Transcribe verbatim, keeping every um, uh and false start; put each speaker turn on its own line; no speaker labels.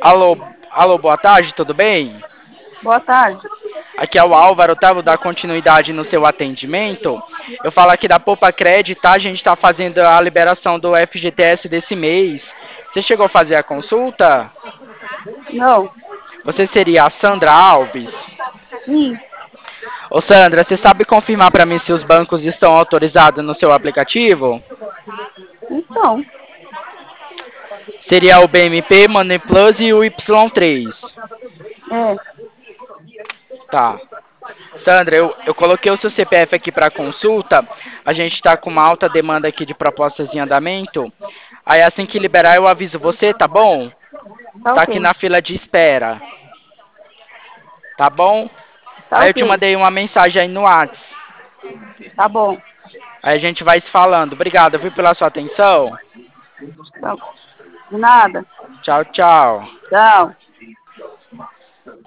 Alô, alô, boa tarde, tudo bem?
Boa tarde.
Aqui é o Álvaro, tá? Vou dar continuidade no seu atendimento. Eu falo aqui da Poupa Cred, tá? A gente está fazendo a liberação do F G T S desse mês. Você chegou a fazer a consulta?
Não.
Você seria a Sandra Alves?
Sim.
Ô Sandra, você sabe confirmar para mim se os bancos estão autorizados no seu aplicativo?
Então.
Seria o B M P, Money Plus e o Y três.
É.
Tá. Sandra, eu, eu coloquei o seu C P F aqui para consulta. A gente está com uma alta demanda aqui de propostas em andamento. Aí assim que liberar eu aviso você, tá bom?
Tá
Tá aqui
ok.
na fila de espera, tá bom?
Tá
Aí eu te
ok.
mandei uma mensagem aí no Whats.
Tá bom.
Aí a gente vai se falando. Obrigado, viu, pela sua atenção.
Tá. De nada.
Tchau, tchau.
Tchau.